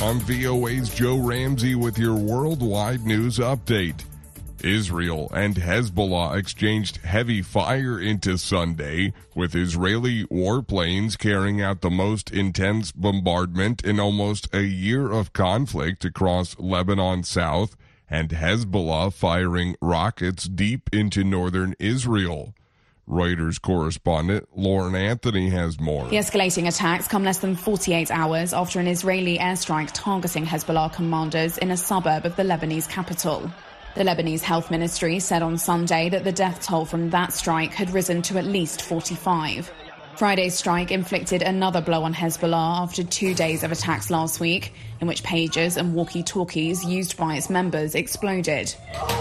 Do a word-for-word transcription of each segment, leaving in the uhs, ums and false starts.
I'm V O A's Joe Ramsey with your worldwide news update. Israel and Hezbollah exchanged heavy fire into Sunday, with Israeli warplanes carrying out the most intense bombardment in almost a year of conflict across Lebanon south, and Hezbollah firing rockets deep into northern Israel. Reuters correspondent Lauren Anthony has more. The escalating attacks come less than forty-eight hours after an Israeli airstrike targeting Hezbollah commanders in a suburb of the Lebanese capital. The Lebanese Health Ministry said on Sunday that the death toll from that strike had risen to at least forty-five. Friday's strike inflicted another blow on Hezbollah after two days of attacks last week, in which pagers and walkie-talkies used by its members exploded.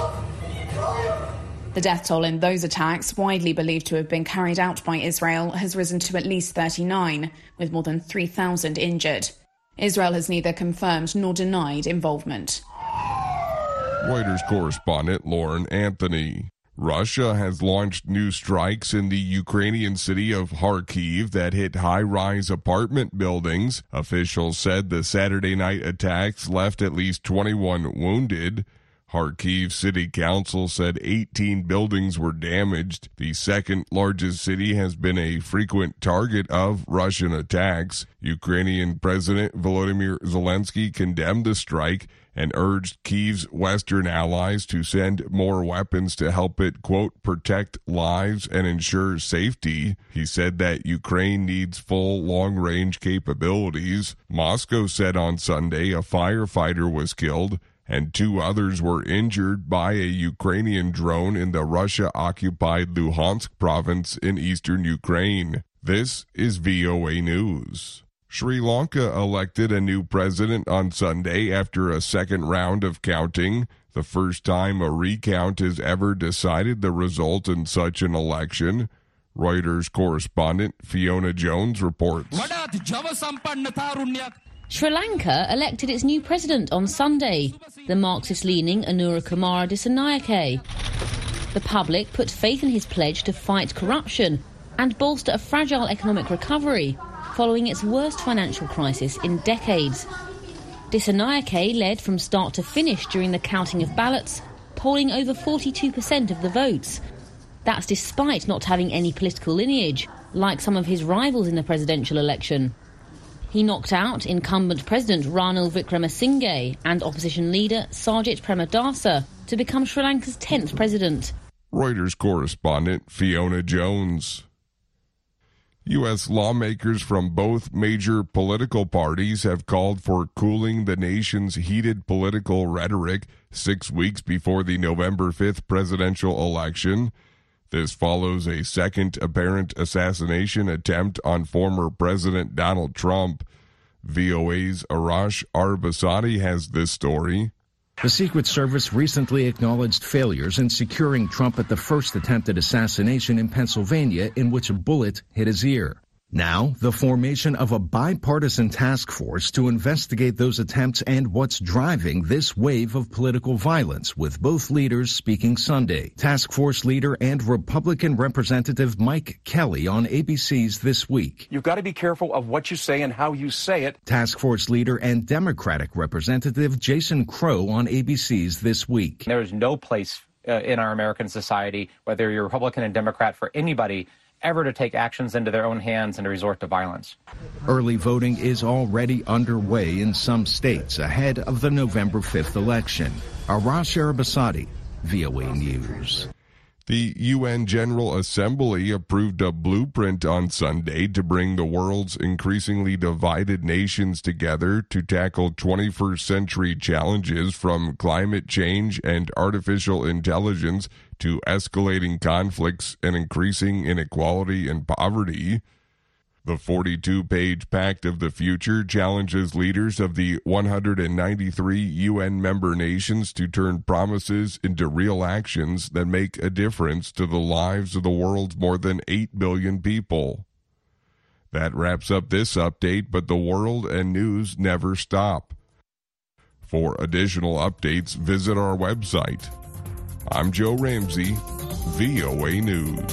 The death toll in those attacks, widely believed to have been carried out by Israel, has risen to at least thirty-nine, with more than three thousand injured. Israel has neither confirmed nor denied involvement. Reuters correspondent Lauren Anthony. Russia has launched new strikes in the Ukrainian city of Kharkiv that hit high-rise apartment buildings. Officials said the Saturday night attacks left at least twenty-one wounded. Kharkiv City Council said eighteen buildings were damaged. The second largest city has been a frequent target of Russian attacks. Ukrainian President Volodymyr Zelensky condemned the strike and urged Kyiv's Western allies to send more weapons to help it, quote, protect lives and ensure safety. He said that Ukraine needs full long-range capabilities. Moscow said on Sunday a firefighter was killed and two others were injured by a Ukrainian drone in the Russia-occupied Luhansk province in eastern Ukraine. This is V O A News. Sri Lanka elected a new president on Sunday after a second round of counting, the first time a recount has ever decided the result in such an election. Reuters correspondent Fiona Jones reports. Sri Lanka elected its new president on Sunday, the Marxist-leaning Anura Kumara Dissanayake. The public put faith in his pledge to fight corruption and bolster a fragile economic recovery following its worst financial crisis in decades. Dissanayake led from start to finish during the counting of ballots, polling over forty-two percent of the votes. That's despite not having any political lineage, like some of his rivals in the presidential election. He knocked out incumbent President Ranil Wickremesinghe and opposition leader Sajit Premadasa to become Sri Lanka's tenth president. Reuters correspondent Fiona Jones. U S lawmakers from both major political parties have called for cooling the nation's heated political rhetoric six weeks before the November fifth presidential election. This follows a second apparent assassination attempt on former President Donald Trump. V O A's Arash Arabasadi has this story. The Secret Service recently acknowledged failures in securing Trump at the first attempted assassination in Pennsylvania, in which a bullet hit his ear. Now, the formation of a bipartisan task force to investigate those attempts and what's driving this wave of political violence, with both leaders speaking Sunday. Task force leader and Republican Representative Mike Kelly on A B C's This Week. You've got to be careful of what you say and how you say it. Task force leader and Democratic Representative Jason Crow on A B C's This Week. There is no place uh, in our American society, whether you're Republican and Democrat, for anybody ever to take actions into their own hands and to resort to violence. Early voting is already underway in some states ahead of the November fifth election. Arash Arabasadi, V O A News. The U N General Assembly approved a blueprint on Sunday to bring the world's increasingly divided nations together to tackle twenty-first century challenges, from climate change and artificial intelligence to escalating conflicts and increasing inequality and poverty. The forty-two page Pact of the Future challenges leaders of the one hundred ninety-three U N member nations to turn promises into real actions that make a difference to the lives of the world's more than eight billion people. That wraps up this update, but the world and news never stop. For additional updates, visit our website. I'm Joe Ramsey, V O A News.